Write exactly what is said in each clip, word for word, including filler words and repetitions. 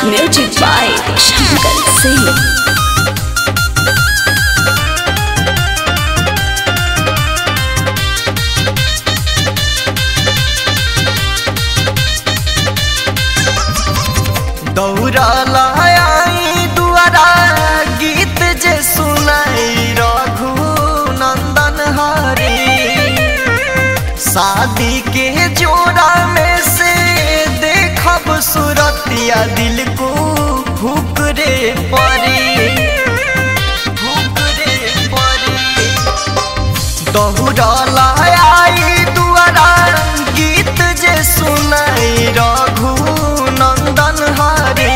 Music by Shankar Singh. दौड़ला आई दुआरा गीत जे सुनाई रघु नंदन हरी। शादी के जोड़ा में से देखब सूरतिया दिल को फुकरे परी फुकरे परी। दौड़ला आई दुआरा गीत जे सुनाई रघु नंदन हरी।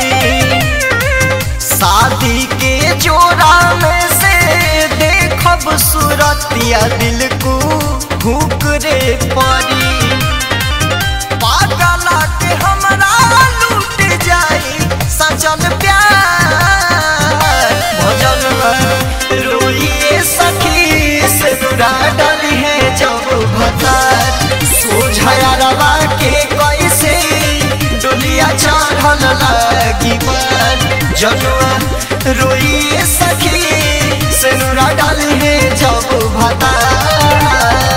शादी के जोड़ा में से देखब सूरतिया दिल को फुकरे परी। पागला के हमरा लूट जाई सचल प्यार। भजन रोइए सखी से बुरा डली है जब भतार। सोझाया रवा के कैसे डोलिया चढ़ल लगी पर। जनुआ रोइए सखी से नुरा डाली है जब भतार।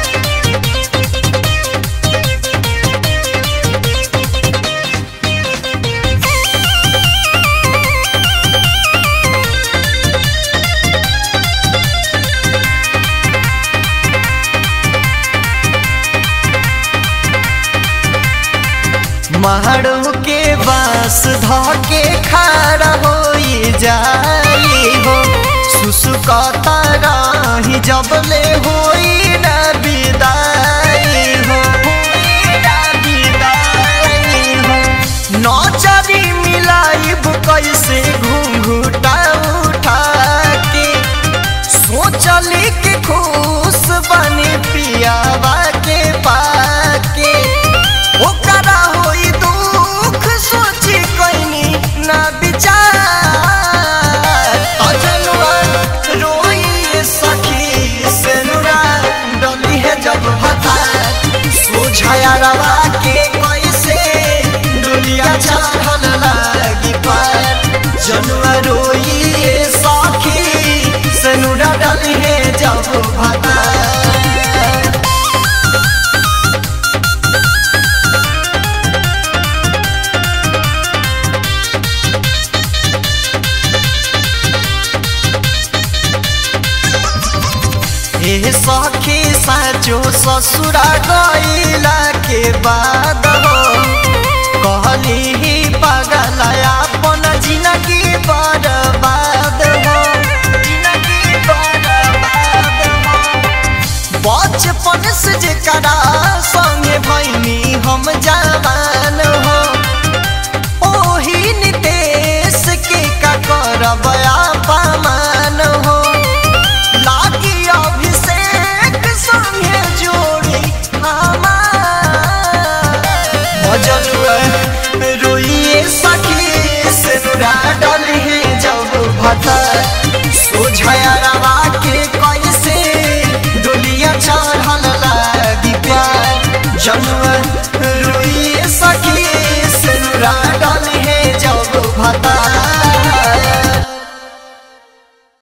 महड़ो के बास धके खड़ा होई जाई हो। सुसुकता रही जब ले होई न विदाई हो न विदाई हो। नौचरी मिलाइब कैसे घूंघूटा उठा के। सोचली के खुश बनी पियावा के पाके। ओकरा होई दुख सोची कैनी ना विचार। अजनुआ रोइए सखी से नुरा डली है जब भतार। सोझाया रवा के कैसे डोलिया चढ़ल लगी पर। जनुआ रोइए सखी से नुरा डली है जब भतार। ए सखी साचो ससुरा गईला के बाद हो। कहली ही पगला अपन जिंदगी बर्बाद हो जिंदगी बर्बाद हो। बचपन से जेकरा संगे भैनी हम जवान हो। ओही निते